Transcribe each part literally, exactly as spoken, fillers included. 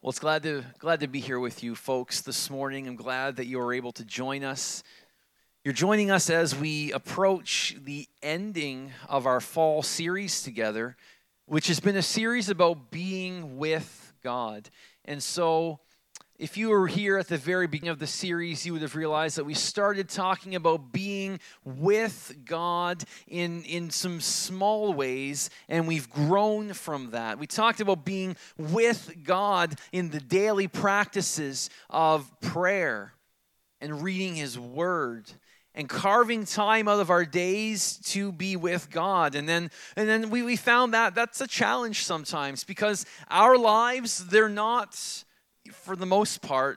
Well, it's glad to glad to be here with you folks this morning. I'm glad that you are able to join us. You're joining us as we approach the ending of our fall series together, which has been a series about being with God. And so, if you were here at the very beginning of the series, you would have realized that we started talking about being with God in, in some small ways, and we've grown from that. We talked about being with God in the daily practices of prayer and reading His Word and carving time out of our days to be with God. And then and then we, we found that that's a challenge sometimes because our lives, they're not, for the most part,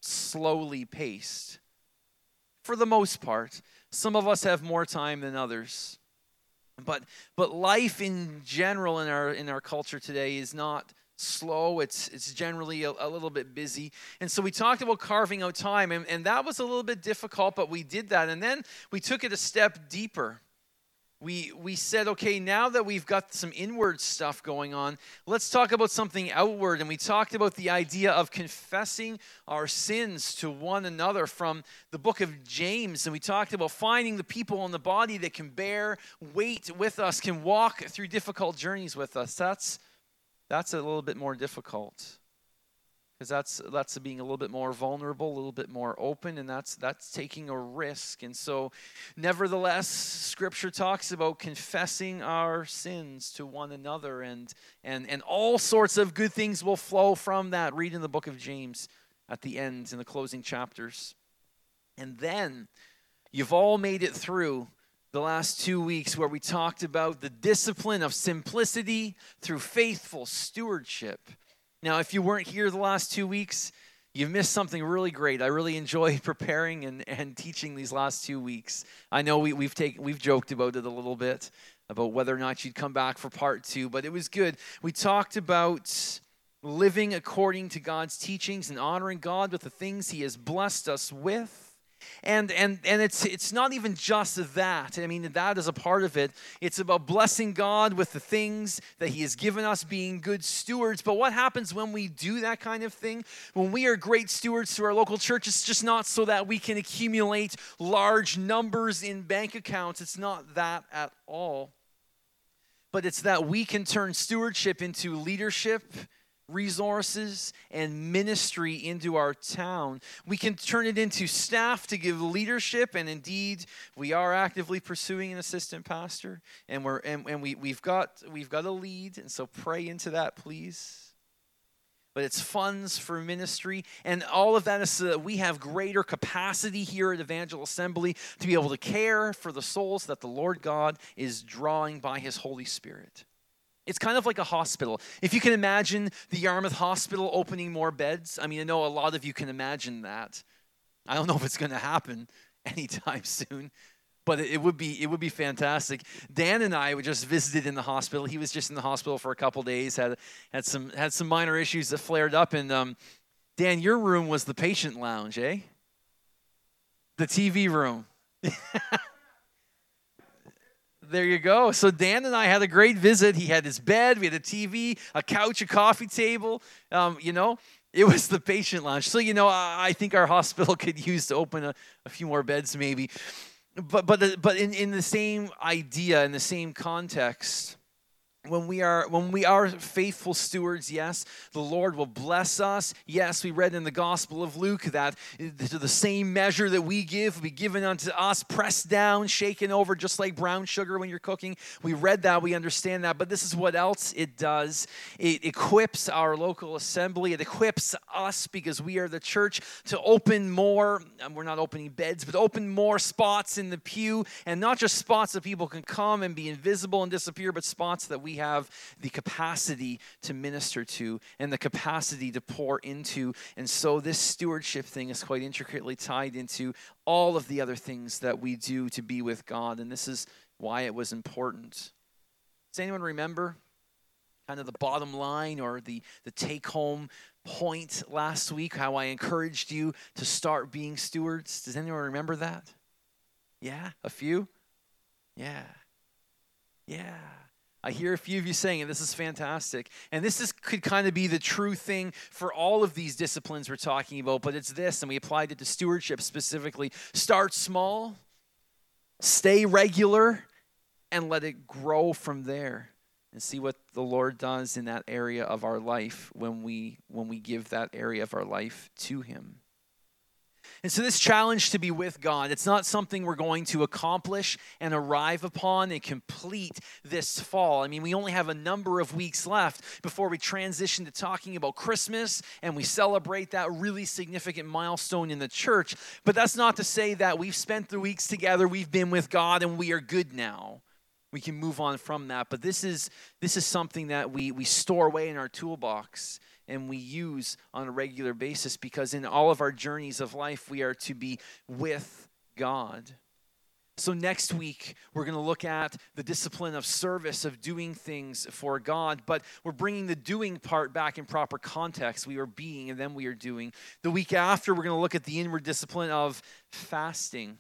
slowly paced. For the most part. Some of us have more time than others. But but life in general in our in our culture today is not slow. It's it's generally a, a little bit busy. And so we talked about carving out time, and, and that was a little bit difficult, but we did that. And then we took it a step deeper. We we said, okay, now that we've got some inward stuff going on, let's talk about something outward. And we talked about the idea of confessing our sins to one another from the book of James. And we talked about finding the people in the body that can bear weight with us, can walk through difficult journeys with us. That's that's a little bit more difficult. Because that's that's being a little bit more vulnerable, a little bit more open, and that's that's taking a risk. And so, nevertheless, Scripture talks about confessing our sins to one another, and and and all sorts of good things will flow from that. Read in the book of James at the end, in the closing chapters. And then, you've all made it through the last two weeks where we talked about the discipline of simplicity through faithful stewardship. Now, if you weren't here the last two weeks, you've missed something really great. I really enjoy preparing and, and teaching these last two weeks. I know we, we've taken we've joked about it a little bit, about whether or not you'd come back for part two, but it was good. We talked about living according to God's teachings and honoring God with the things He has blessed us with. And and and it's it's not even just that. I mean, that is a part of it. It's about blessing God with the things that He has given us, being good stewards. But what happens when we do that kind of thing? When we are great stewards to our local church, it's just not so that we can accumulate large numbers in bank accounts. It's not that at all. But it's that we can turn stewardship into leadership, resources, and ministry into our town. We can turn it into staff to give leadership, and indeed we are actively pursuing an assistant pastor, and we're and, and we we've got we've got a lead, and so pray into that, please. But it's funds for ministry, and all of that is so that we have greater capacity here at Evangel Assembly to be able to care for the souls that the Lord God is drawing by His Holy Spirit. It's kind of like a hospital. If you can imagine the Yarmouth Hospital opening more beds, I mean, I know a lot of you can imagine that. I don't know if it's going to happen anytime soon, but it would be it would be fantastic. Dan and I were just visited in the hospital. He was just in the hospital for a couple days, had had some had some minor issues that flared up. And um, Dan, your room was the patient lounge, eh? The T V room. There you go. So Dan and I had a great visit. He had his bed, we had a T V, a couch, a coffee table. Um, you know, it was the patient lounge. So, you know, I, I think our hospital could use to open a, a few more beds maybe. But but but in, in the same idea, in the same context, when we are when we are faithful stewards, yes, the Lord will bless us. Yes, we read in the Gospel of Luke that to the same measure that we give will be given unto us, pressed down, shaken over, just like brown sugar when you're cooking. We read that, we understand that, but this is what else it does. It equips our local assembly. It equips us, because we are the church, to open more, and we're not opening beds, but open more spots in the pew, and not just spots that people can come and be invisible and disappear, but spots that we have the capacity to minister to and the capacity to pour into. And so this stewardship thing is quite intricately tied into all of the other things that we do to be with God. And this is why it was important. Does anyone remember kind of the bottom line or the, the take-home point last week, how I encouraged you to start being stewards? Does anyone remember that? Yeah, a few? Yeah. Yeah. I hear a few of you saying it. This is fantastic. And this is, could kind of be the true thing for all of these disciplines we're talking about, but it's this, and we applied it to stewardship specifically. Start small, stay regular, and let it grow from there. And see what the Lord does in that area of our life when we when we give that area of our life to him. And so this challenge to be with God, it's not something we're going to accomplish and arrive upon and complete this fall. I mean, we only have a number of weeks left before we transition to talking about Christmas and we celebrate that really significant milestone in the church. But that's not to say that we've spent the weeks together, we've been with God, and we are good now. We can move on from that. But this is this is something that we, we store away in our toolbox and we use on a regular basis, because in all of our journeys of life, we are to be with God. So next week, we're going to look at the discipline of service, of doing things for God, but we're bringing the doing part back in proper context. We are being, and then we are doing. The week after, we're going to look at the inward discipline of fasting.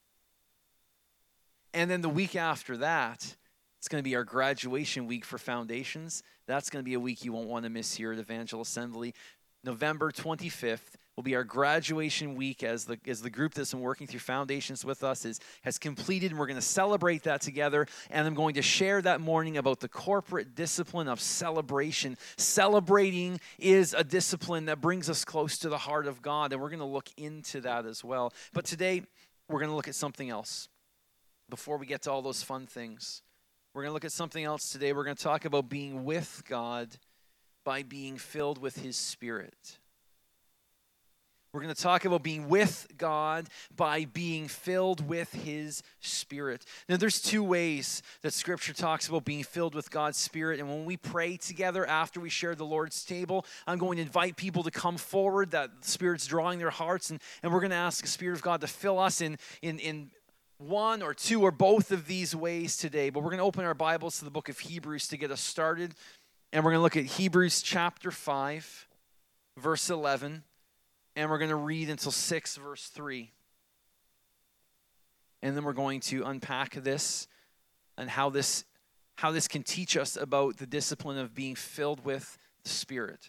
And then the week after that, it's going to be our graduation week for Foundations. That's going to be a week you won't want to miss here at Evangel Assembly. November twenty-fifth will be our graduation week as the as the group that's been working through Foundations with us is, has completed, and we're going to celebrate that together. And I'm going to share that morning about the corporate discipline of celebration. Celebrating is a discipline that brings us close to the heart of God, and we're going to look into that as well. But today, we're going to look at something else. Before we get to all those fun things, we're going to look at something else today. We're going to talk about being with God by being filled with his Spirit. We're going to talk about being with God by being filled with his Spirit. Now, there's two ways that Scripture talks about being filled with God's Spirit. And when we pray together after we share the Lord's table, I'm going to invite people to come forward, that the Spirit's drawing their hearts. And, and we're going to ask the Spirit of God to fill us in in in one or two or both of these ways today. But we're going to open our Bibles to the book of Hebrews to get us started. And we're going to look at Hebrews chapter five, verse eleven. And we're going to read until six, verse three. And then we're going to unpack this and how this, how this can teach us about the discipline of being filled with the Spirit.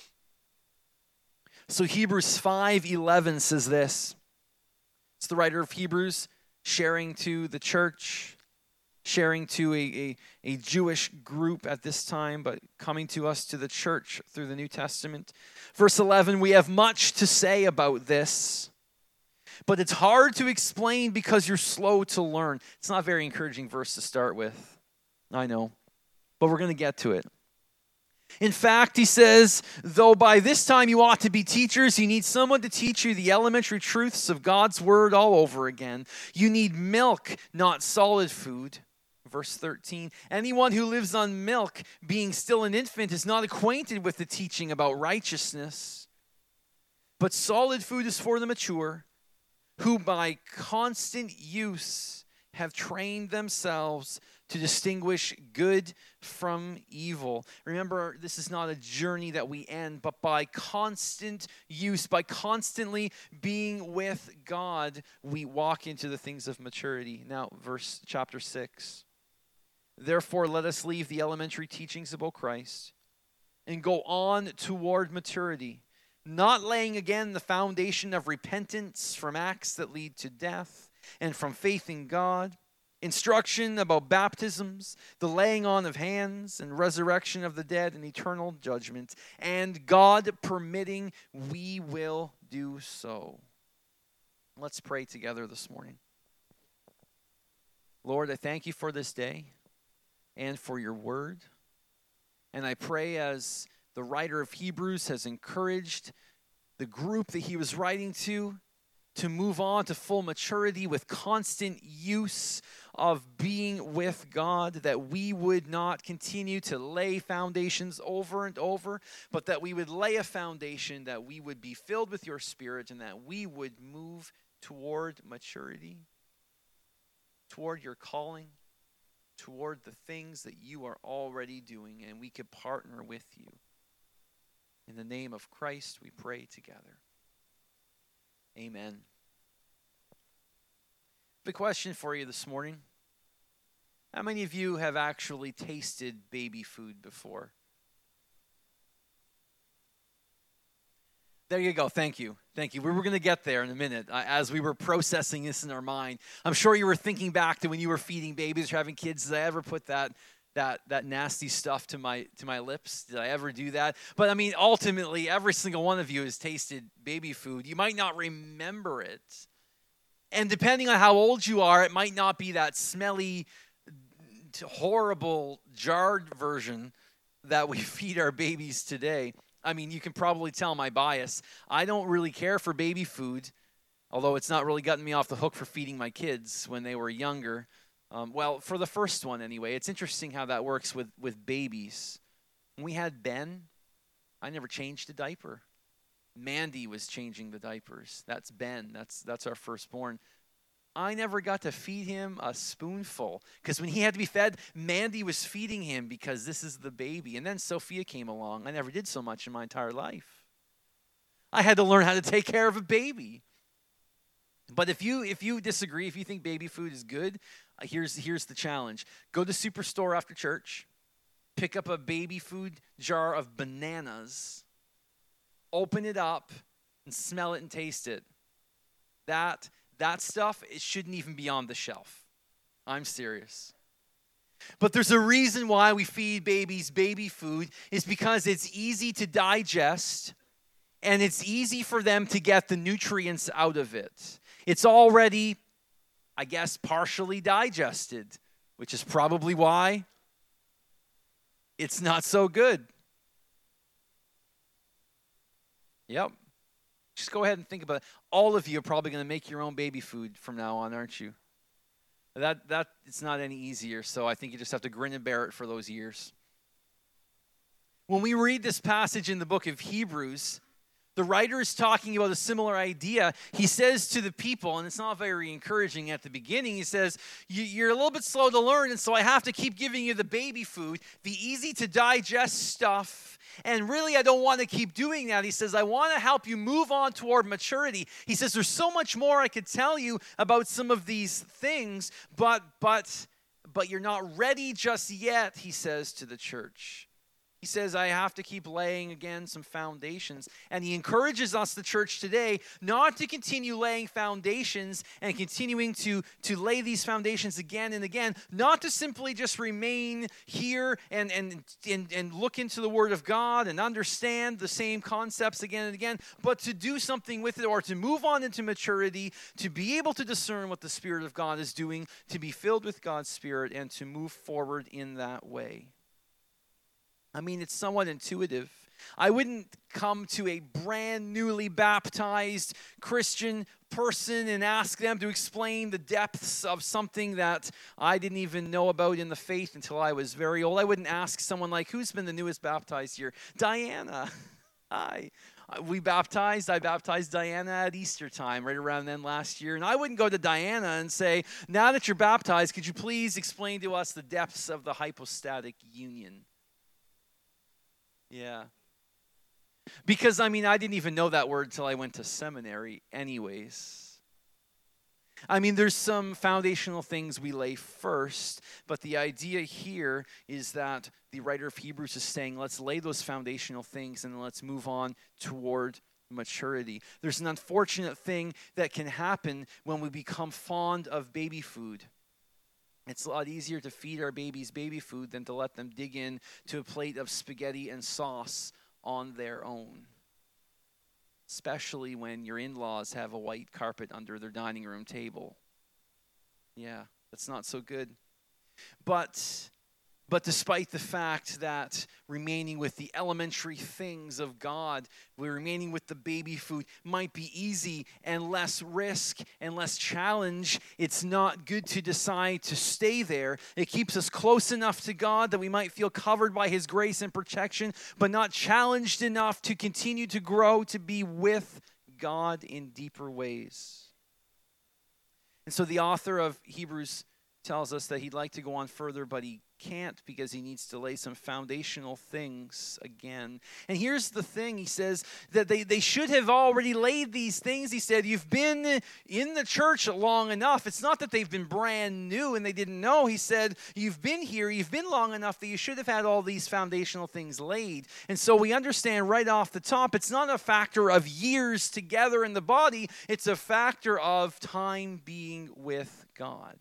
So Hebrews five eleven says this. It's the writer of Hebrews sharing to the church, sharing to a, a, a Jewish group at this time, but coming to us to the church through the New Testament. Verse eleven, we have much to say about this, but it's hard to explain because you're slow to learn. It's not a very encouraging verse to start with, I know, but we're going to get to it. In fact, he says, though by this time you ought to be teachers, you need someone to teach you the elementary truths of God's word all over again. You need milk, not solid food. Verse thirteen, anyone who lives on milk, being still an infant, is not acquainted with the teaching about righteousness. But solid food is for the mature, who by constant use have trained themselves to distinguish good from evil. Remember, this is not a journey that we end, but by constant use, by constantly being with God, we walk into the things of maturity. Now, verse chapter six. Therefore, let us leave the elementary teachings about Christ and go on toward maturity, not laying again the foundation of repentance from acts that lead to death and from faith in God, instruction about baptisms, the laying on of hands, and resurrection of the dead and eternal judgment. And God permitting, we will do so. Let's pray together this morning. Lord, I thank you for this day and for your word. And I pray, as the writer of Hebrews has encouraged the group that he was writing to, to move on to full maturity with constant use of being with God, that we would not continue to lay foundations over and over, but that we would lay a foundation, that we would be filled with your Spirit, and that we would move toward maturity, toward your calling, toward the things that you are already doing, and we could partner with you. In the name of Christ, we pray together. Amen. The question for you this morning. How many of you have actually tasted baby food before? There you go. Thank you. Thank you. We were going to get there in a minute uh, as we were processing this in our mind. I'm sure you were thinking back to when you were feeding babies or having kids. Did I ever put that that that nasty stuff to my to my lips? Did I ever do that? But I mean, ultimately, every single one of you has tasted baby food. You might not remember it. And depending on how old you are, it might not be that smelly, horrible, jarred version that we feed our babies today. I mean, you can probably tell my bias. I don't really care for baby food, although it's not really gotten me off the hook for feeding my kids when they were younger. Um, well, for the first one anyway. It's interesting how that works with, with babies. When we had Ben, I never changed a diaper. Mandy was changing the diapers. That's Ben. That's, that's our firstborn. I never got to feed him a spoonful because when he had to be fed, Mandy was feeding him because this is the baby. And then Sophia came along. I never did so much in my entire life. I had to learn how to take care of a baby. But if you if you disagree, if you think baby food is good, uh, here's here's the challenge. Go to Superstore after church, pick up a baby food jar of bananas, open it up, and smell it and taste it. That That stuff, it shouldn't even be on the shelf. I'm serious. But there's a reason why we feed babies baby food is because it's easy to digest and it's easy for them to get the nutrients out of it. It's already, I guess, partially digested, which is probably why it's not so good. Yep. Just go ahead and think about it. All of you are probably going to make your own baby food from now on, aren't you? That that it's not any easier, so I think you just have to grin and bear it for those years. When we read this passage in the book of Hebrews, the writer is talking about a similar idea. He says to the people, and it's not very encouraging at the beginning, he says, you're a little bit slow to learn, and so I have to keep giving you the baby food, the easy-to-digest stuff. And really, I don't want to keep doing that. He says, I want to help you move on toward maturity. He says, there's so much more I could tell you about some of these things, but but but you're not ready just yet, he says to the church. He says, I have to keep laying, again, some foundations. And he encourages us, the church today, not to continue laying foundations and continuing to, to lay these foundations again and again, not to simply just remain here and, and, and, and look into the Word of God and understand the same concepts again and again, but to do something with it or to move on into maturity, to be able to discern what the Spirit of God is doing, to be filled with God's Spirit, and to move forward in that way. I mean, it's somewhat intuitive. I wouldn't come to a brand newly baptized Christian person and ask them to explain the depths of something that I didn't even know about in the faith until I was very old. I wouldn't ask someone like, who's been the newest baptized here? Diana. Hi. We baptized, I baptized Diana at Easter time, right around then last year. And I wouldn't go to Diana and say, now that you're baptized, could you please explain to us the depths of the hypostatic union? Yeah. Because, I mean, I didn't even know that word till I went to seminary anyways. I mean, there's some foundational things we lay first, but the idea here is that the writer of Hebrews is saying, let's lay those foundational things and let's move on toward maturity. There's an unfortunate thing that can happen when we become fond of baby food. It's a lot easier to feed our babies baby food than to let them dig in to a plate of spaghetti and sauce on their own. Especially when your in-laws have a white carpet under their dining room table. Yeah, that's not so good. But But despite the fact that remaining with the elementary things of God, we're remaining with the baby food, might be easy and less risk and less challenge, it's not good to decide to stay there. It keeps us close enough to God that we might feel covered by His grace and protection, but not challenged enough to continue to grow, to be with God in deeper ways. And so the author of Hebrews tells us that he'd like to go on further, but he Can't, because he needs to lay some foundational things again. And here's the thing. He says that they, they should have already laid these things. He said, you've been in the church long enough. It's not that they've been brand new and they didn't know. He said, you've been here, you've been long enough that you should have had all these foundational things laid. And so we understand right off the top, it's not a factor of years together in the body. It's a factor of time being with God.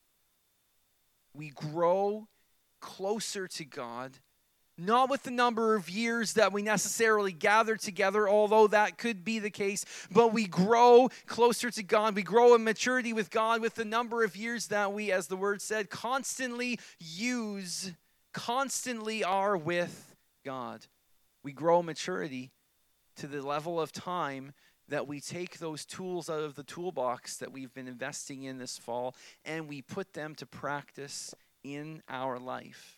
We grow closer to God, not with the number of years that we necessarily gather together, although that could be the case, but we grow closer to God. We grow in maturity with God with the number of years that we, as the word said, constantly use, constantly are with God. We grow maturity to the level of time that we take those tools out of the toolbox that we've been investing in this fall and we put them to practice in our life.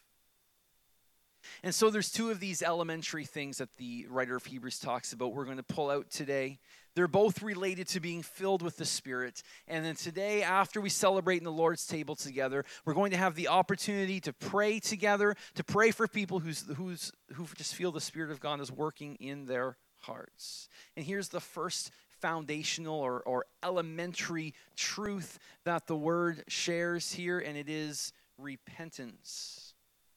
And so there's two of these elementary things that the writer of Hebrews talks about we're going to pull out today. They're both related to being filled with the Spirit. And then today, after we celebrate in the Lord's table together, we're going to have the opportunity to pray together, to pray for people who's, who's, who just feel the Spirit of God is working in their hearts. And here's the first foundational or, or elementary truth that the Word shares here, and it is repentance.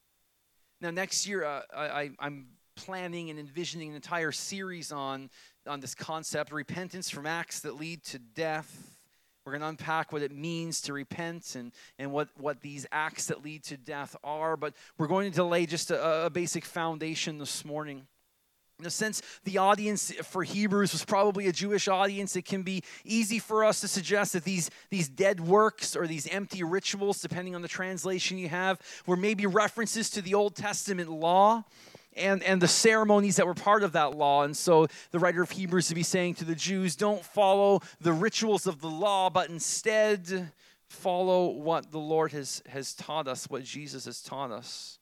Now, next year, uh, I, I'm planning and envisioning an entire series on, on this concept, repentance from acts that lead to death. We're going to unpack what it means to repent and, and what, what these acts that lead to death are, but we're going to lay just a, a basic foundation this morning. In a sense, the audience for Hebrews was probably a Jewish audience. It can be easy for us to suggest that these, these dead works or these empty rituals, depending on the translation you have, were maybe references to the Old Testament law and, and the ceremonies that were part of that law. And so the writer of Hebrews would be saying to the Jews, don't follow the rituals of the law, but instead follow what the Lord has, has taught us, what Jesus has taught us.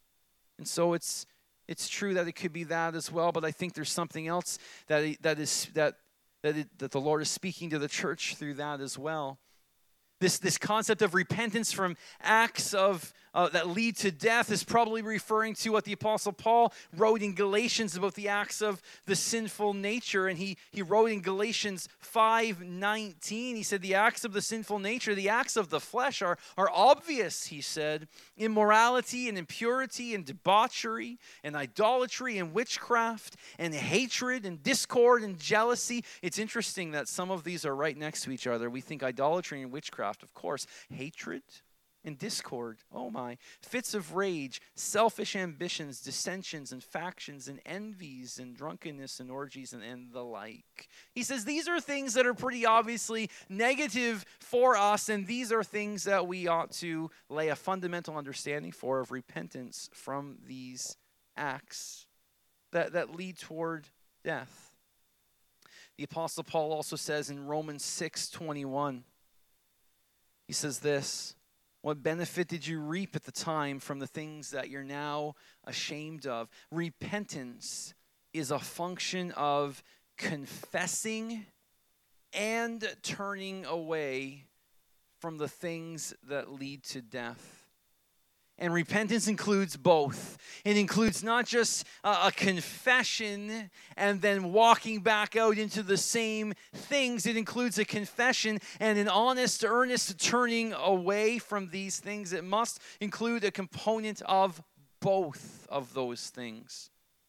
And so it's It's true that it could be that as well, but I think there's something else that that is that that, it, that the Lord is speaking to the church through that as well. This this concept of repentance from acts of uh, that lead to death is probably referring to what the Apostle Paul wrote in Galatians about the acts of the sinful nature. And he, he wrote in Galatians five nineteen, he said, the acts of the sinful nature, the acts of the flesh are, are obvious, he said. Immorality and impurity and debauchery and idolatry and witchcraft and hatred and discord and jealousy. It's interesting that some of these are right next to each other. We think idolatry and witchcraft, of course. Hatred and discord, oh my, fits of rage, selfish ambitions, dissensions and factions and envies and drunkenness and orgies and, and the like. He says these are things that are pretty obviously negative for us, and these are things that we ought to lay a fundamental understanding for of repentance from these acts that, that lead toward death. The Apostle Paul also says in Romans six twenty-one, he says this, what benefit did you reap at the time from the things that you're now ashamed of? Repentance is a function of confessing and turning away from the things that lead to death. And repentance includes both. It includes not just a, a confession and then walking back out into the same things. It includes a confession and an honest, earnest turning away from these things. It must include a component of both of those things.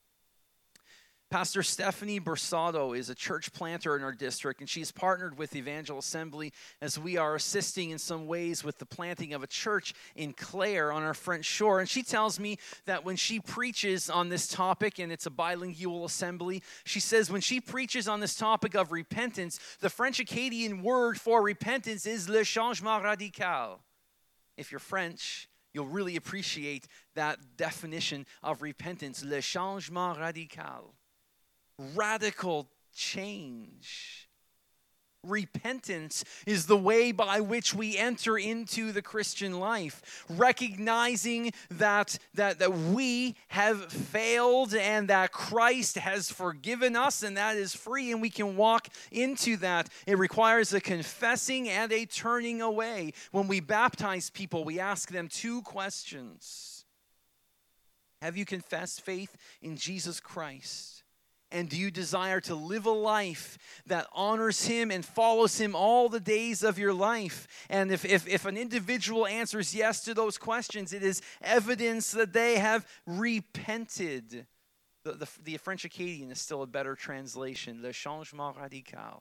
Pastor Stephanie Bersado is a church planter in our district, and she's partnered with Evangel Assembly as we are assisting in some ways with the planting of a church in Clare on our French shore. And she tells me that when she preaches on this topic, and it's a bilingual assembly, she says when she preaches on this topic of repentance, the French Acadian word for repentance is le changement radical. If you're French, you'll really appreciate that definition of repentance, le changement radical. Radical change. Repentance is the way by which we enter into the Christian life, recognizing that, that, that we have failed and that Christ has forgiven us, and that is free, and we can walk into that. It requires a confessing and a turning away. When we baptize people, we ask them two questions. Have you confessed faith in Jesus Christ? And do you desire to live a life that honors him and follows him all the days of your life? And if, if, if an individual answers yes to those questions, it is evidence that they have repented. The, the, the French Acadian is still a better translation, le changement radical.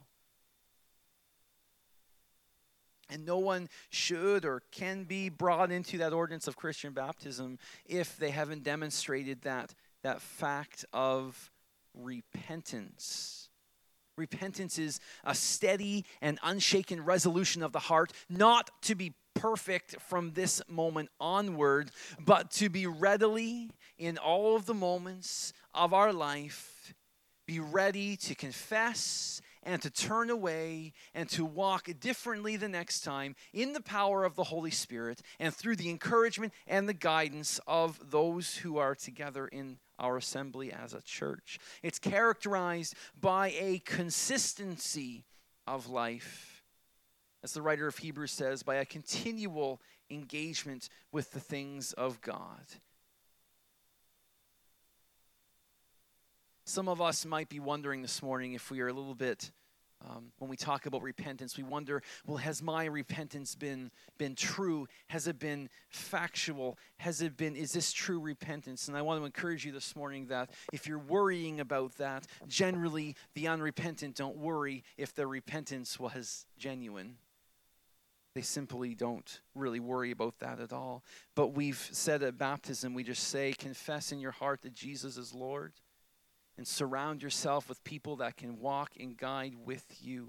And no one should or can be brought into that ordinance of Christian baptism if they haven't demonstrated that, that fact of repentance. Repentance is a steady and unshaken resolution of the heart, not to be perfect from this moment onward, but to be readily in all of the moments of our life, be ready to confess and to turn away and to walk differently the next time in the power of the Holy Spirit and through the encouragement and the guidance of those who are together in our assembly as a church. It's characterized by a consistency of life, as the writer of Hebrews says, by a continual engagement with the things of God. Some of us might be wondering this morning if we are a little bit, um, when we talk about repentance, we wonder, well, has my repentance been, been true? Has it been factual? Has it been, is this true repentance? And I want to encourage you this morning that if you're worrying about that, generally the unrepentant don't worry if their repentance was genuine. They simply don't really worry about that at all. But we've said at baptism, we just say, confess in your heart that Jesus is Lord. And surround yourself with people that can walk and guide with you.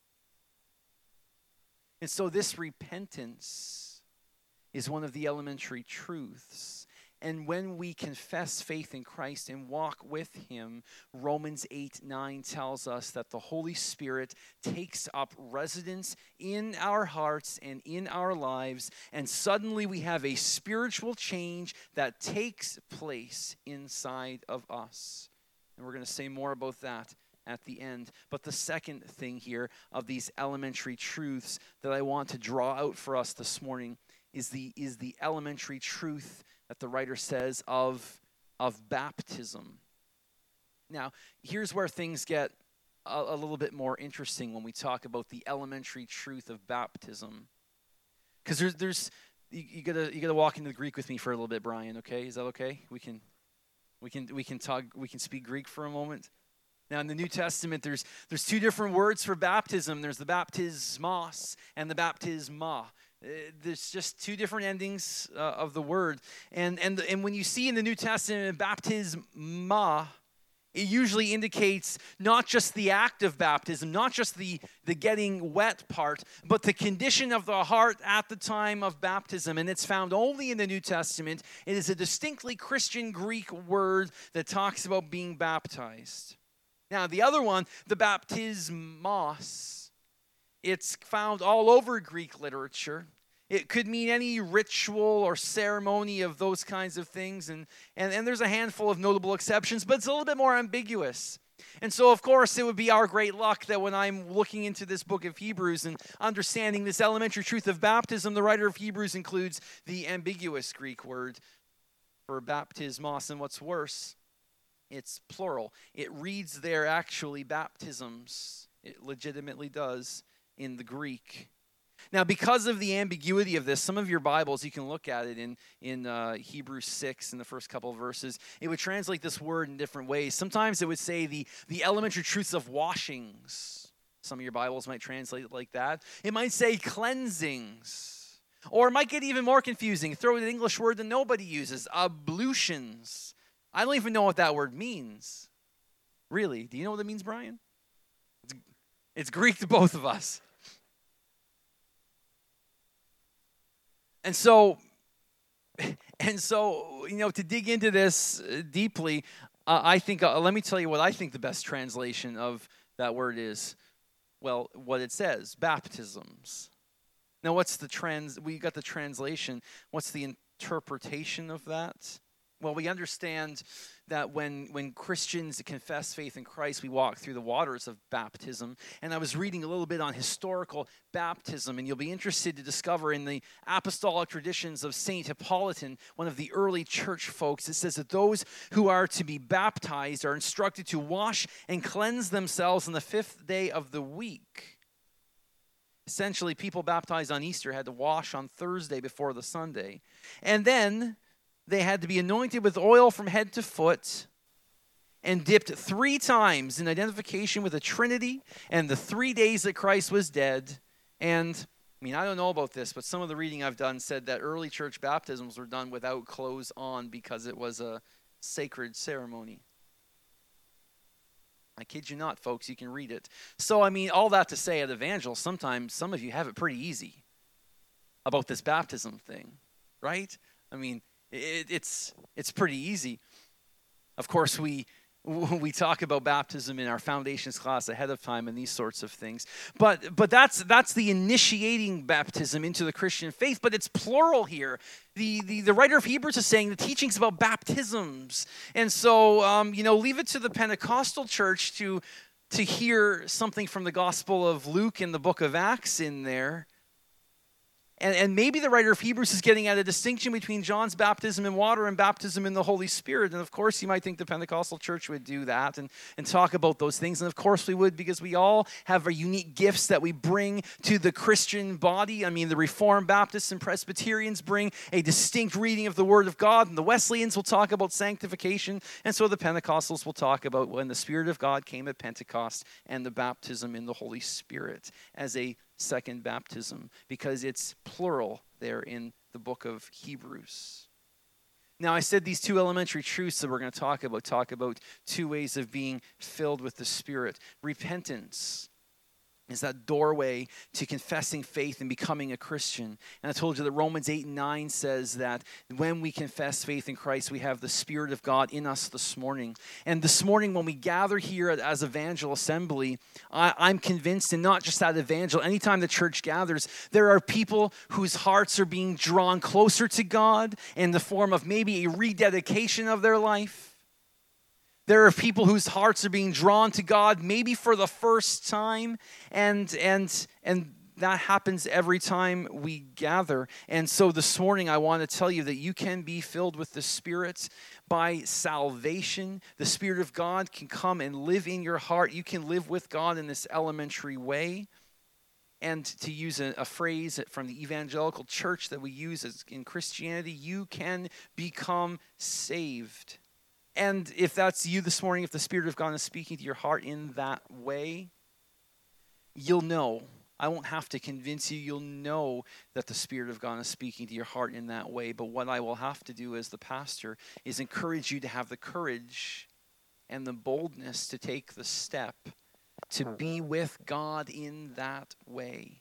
And so this repentance is one of the elementary truths. And when we confess faith in Christ and walk with him, Romans eight nine tells us that the Holy Spirit takes up residence in our hearts and in our lives, and suddenly we have a spiritual change that takes place inside of us. And we're going to say more about that at the end. But the second thing here of these elementary truths that I want to draw out for us this morning is the, is the elementary truth that the writer says of, of baptism. Now, here's where things get a, a little bit more interesting when we talk about the elementary truth of baptism. Because there's, there's you, you gotta you gotta walk into the Greek with me for a little bit, Brian. Okay, is that okay? We can. We can we can talk we can speak Greek for a moment. Now in the New Testament there's there's two different words for baptism. There's the baptismos and the baptisma. Uh, there's just two different endings uh, of the word. And and the, and when you see in the New Testament baptisma, it usually indicates not just the act of baptism, not just the, the getting wet part, but the condition of the heart at the time of baptism. And it's found only in the New Testament. It is a distinctly Christian Greek word that talks about being baptized. Now, the other one, the baptismos, it's found all over Greek literature. It could mean any ritual or ceremony of those kinds of things. And, and, and there's a handful of notable exceptions, but it's a little bit more ambiguous. And so, of course, it would be our great luck that when I'm looking into this book of Hebrews and understanding this elementary truth of baptism, the writer of Hebrews includes the ambiguous Greek word for baptismos. And what's worse, it's plural. It reads there actually baptisms. It legitimately does in the Greek. Now, because of the ambiguity of this, some of your Bibles, you can look at it in, in uh, Hebrews six, in the first couple of verses. It would translate this word in different ways. Sometimes it would say the, the elementary truths of washings. Some of your Bibles might translate it like that. It might say cleansings. Or it might get even more confusing. Throw in an English word that nobody uses, ablutions. I don't even know what that word means. Really, do you know what it means, Brian? It's, it's Greek to both of us. And so, and so, you know, to dig into this deeply, uh, I think, uh, let me tell you what I think the best translation of that word is. Well, what it says, baptisms. Now, what's the trans? We got the translation. What's the interpretation of that? Well, we understand that when, when Christians confess faith in Christ, we walk through the waters of baptism. And I was reading a little bit on historical baptism, and you'll be interested to discover in the apostolic traditions of Saint Hippolytan, one of the early church folks, it says that those who are to be baptized are instructed to wash and cleanse themselves on the fifth day of the week. Essentially, people baptized on Easter had to wash on Thursday before the Sunday. And then they had to be anointed with oil from head to foot and dipped three times in identification with the Trinity and the three days that Christ was dead. And, I mean, I don't know about this, but some of the reading I've done said that early church baptisms were done without clothes on because it was a sacred ceremony. I kid you not, folks, you can read it. So, I mean, all that to say at Evangel, sometimes some of you have it pretty easy about this baptism thing, right? I mean, It, it's it's pretty easy. Of course, we we talk about baptism in our foundations class ahead of time and these sorts of things. But but that's that's the initiating baptism into the Christian faith. But it's plural here. The the, the writer of Hebrews is saying the teaching's about baptisms, and so um, you know, leave it to the Pentecostal church to to hear something from the Gospel of Luke in the book of Acts in there. And, and maybe the writer of Hebrews is getting at a distinction between John's baptism in water and baptism in the Holy Spirit. And of course, you might think the Pentecostal church would do that and, and talk about those things. And of course we would, because we all have our unique gifts that we bring to the Christian body. I mean, the Reformed Baptists and Presbyterians bring a distinct reading of the Word of God. And the Wesleyans will talk about sanctification. And so the Pentecostals will talk about when the Spirit of God came at Pentecost and the baptism in the Holy Spirit as a second baptism, because it's plural there in the book of Hebrews. Now, I said these two elementary truths that we're going to talk about, talk about two ways of being filled with the Spirit. Repentance is that doorway to confessing faith and becoming a Christian. And I told you that Romans eight and nine says that when we confess faith in Christ, we have the Spirit of God in us this morning. And this morning when we gather here as Evangel Assembly, I, I'm convinced, and not just at Evangel, anytime the church gathers, there are people whose hearts are being drawn closer to God in the form of maybe a rededication of their life. There are people whose hearts are being drawn to God maybe for the first time, and and and that happens every time we gather. And so this morning I want to tell you that you can be filled with the Spirit by salvation. The Spirit of God can come and live in your heart. You can live with God in this elementary way. And to use a, a phrase from the evangelical church that we use as in Christianity, you can become saved. And if that's you this morning, if the Spirit of God is speaking to your heart in that way, you'll know. I won't have to convince you. You'll know that the Spirit of God is speaking to your heart in that way. But what I will have to do as the pastor is encourage you to have the courage and the boldness to take the step to be with God in that way.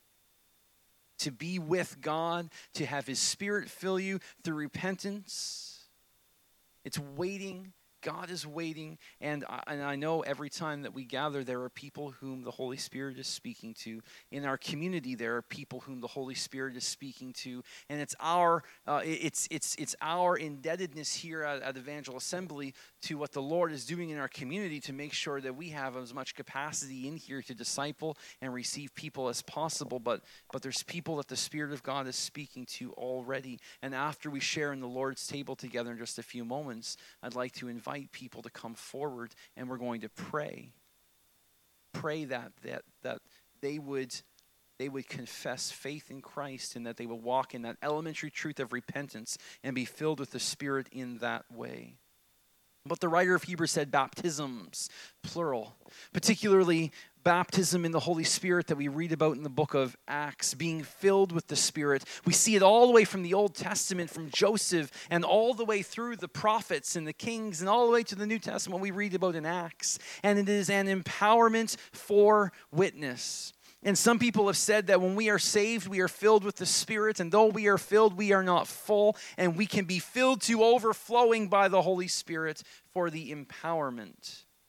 To be with God, to have His Spirit fill you through repentance. It's waiting. God is waiting. And I, and I know every time that we gather, there are people whom the Holy Spirit is speaking to. In our community, there are people whom the Holy Spirit is speaking to. And it's our uh, it's it's it's our indebtedness here at, at Evangel Assembly to what the Lord is doing in our community to make sure that we have as much capacity in here to disciple and receive people as possible. But but there's people that the Spirit of God is speaking to already. And after we share in the Lord's table together in just a few moments, I'd like to invite people to come forward, and we're going to pray. Pray that that that they would they would confess faith in Christ, and that they will walk in that elementary truth of repentance and be filled with the Spirit in that way. But the writer of Hebrews said baptisms, plural, particularly baptism in the Holy Spirit that we read about in the book of Acts, being filled with the Spirit. We see it all the way from the Old Testament, from Joseph, and all the way through the prophets and the kings, and all the way to the New Testament we read about in Acts. And it is an empowerment for witness. And some people have said that when we are saved, we are filled with the Spirit, and though we are filled, we are not full, and we can be filled to overflowing by the Holy Spirit for the empowerment.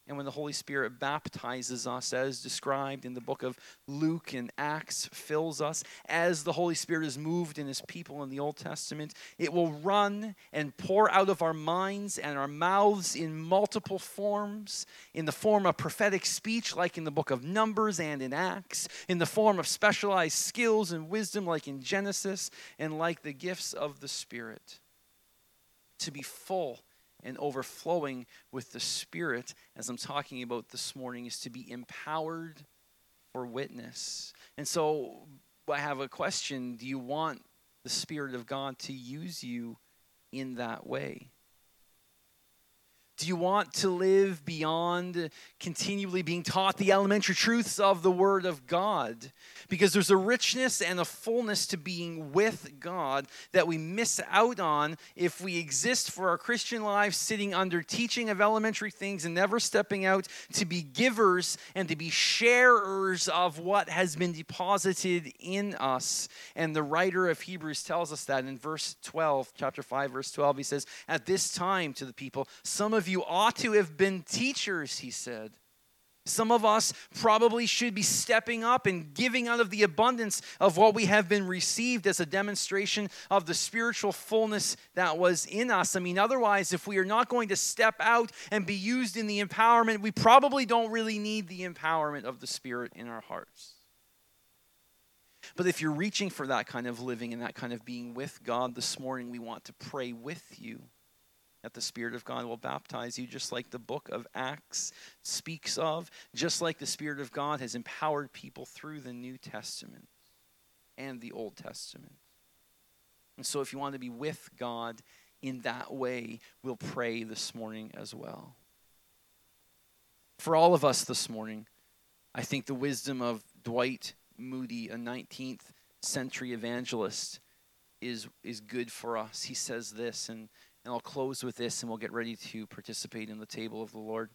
And when the Holy Spirit baptizes us, as described in the book of Luke and Acts, fills us, as the Holy Spirit is moved in his people in the Old Testament, it will run and pour out of our minds and our mouths in multiple forms, in the form of prophetic speech, like in the book of Numbers and in Acts, in the form of specialized skills and wisdom, like in Genesis, and like the gifts of the Spirit. To be full and overflowing with the Spirit, as I'm talking about this morning, is to be empowered for witness. And so I have a question. Do you want the Spirit of God to use you in that way? Do you want to live beyond continually being taught the elementary truths of the Word of God? Because there's a richness and a fullness to being with God that we miss out on if we exist for our Christian lives sitting under teaching of elementary things and never stepping out to be givers and to be sharers of what has been deposited in us. And the writer of Hebrews tells us that in verse twelve, chapter five, verse twelve, he says, "At this time to the people, some of you ought to have been teachers," he said. Some of us probably should be stepping up and giving out of the abundance of what we have been received as a demonstration of the spiritual fullness that was in us. I mean, otherwise, if we are not going to step out and be used in the empowerment, we probably don't really need the empowerment of the Spirit in our hearts. But if you're reaching for that kind of living and that kind of being with God this morning, we want to pray with you that the Spirit of God will baptize you, just like the book of Acts speaks of, just like the Spirit of God has empowered people through the New Testament and the Old Testament. And so if you want to be with God in that way, we'll pray this morning as well. For all of us this morning, I think the wisdom of Dwight Moody, a nineteenth century evangelist, is, is good for us. He says this, and And I'll close with this, and we'll get ready to participate in the table of the Lord.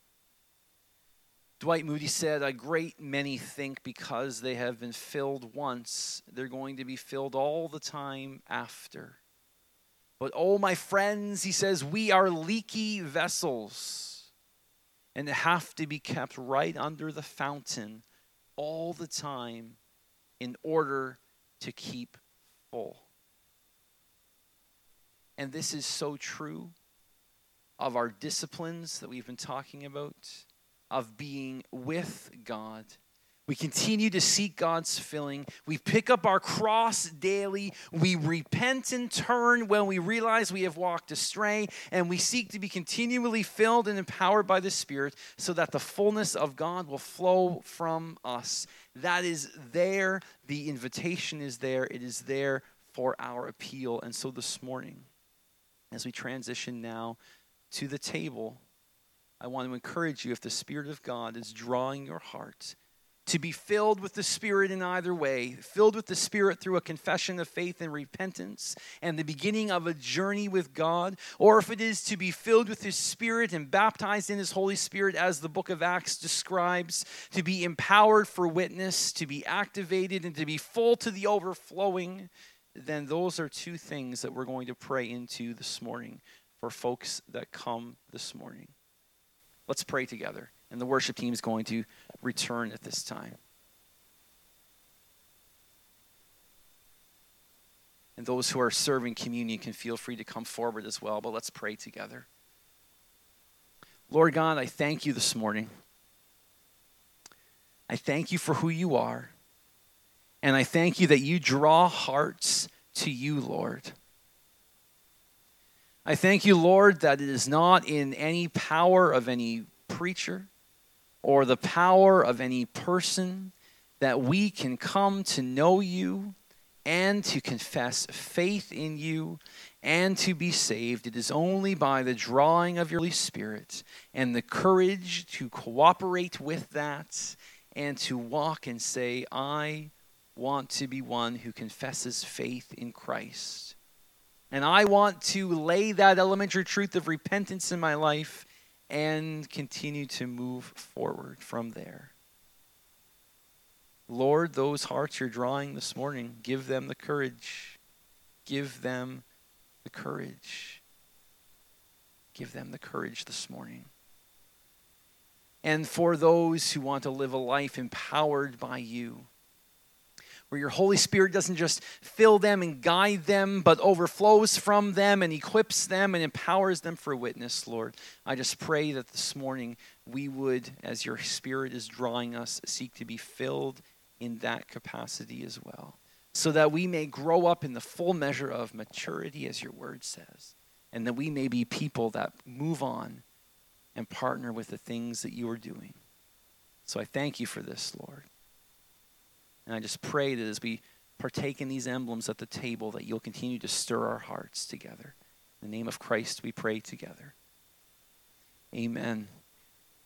Dwight Moody said, "A great many think because they have been filled once, they're going to be filled all the time after. But oh, my friends," he says, "we are leaky vessels and have to be kept right under the fountain all the time in order to keep full." And this is so true of our disciplines that we've been talking about, of being with God. We continue to seek God's filling. We pick up our cross daily. We repent and turn when we realize we have walked astray. And we seek to be continually filled and empowered by the Spirit so that the fullness of God will flow from us. That is there. The invitation is there. It is there for our appeal. And so this morning, as we transition now to the table, I want to encourage you, if the Spirit of God is drawing your heart, to be filled with the Spirit in either way, filled with the Spirit through a confession of faith and repentance and the beginning of a journey with God, or if it is to be filled with His Spirit and baptized in His Holy Spirit, as the book of Acts describes, to be empowered for witness, to be activated, and to be full to the overflowing, then those are two things that we're going to pray into this morning for folks that come this morning. Let's pray together, and the worship team is going to return at this time. And those who are serving communion can feel free to come forward as well, but let's pray together. Lord God, I thank you this morning. I thank you for who you are. And I thank you that you draw hearts to you, Lord. I thank you, Lord, that it is not in any power of any preacher or the power of any person that we can come to know you and to confess faith in you and to be saved. It is only by the drawing of your Holy Spirit and the courage to cooperate with that and to walk and say, I want to be one who confesses faith in Christ. And I want to lay that elementary truth of repentance in my life and continue to move forward from there. Lord, those hearts you're drawing this morning, give them the courage. Give them the courage. Give them the courage this morning. and for those who want to live a life empowered by you, where your Holy Spirit doesn't just fill them and guide them, but overflows from them and equips them and empowers them for witness, Lord. I just pray that this morning we would, as your Spirit is drawing us, seek to be filled in that capacity as well, so that we may grow up in the full measure of maturity, as your word says, and that we may be people that move on and partner with the things that you are doing. So I thank you for this, Lord. And I just pray that as we partake in these emblems at the table, that you'll continue to stir our hearts together. In the name of Christ, we pray together. Amen.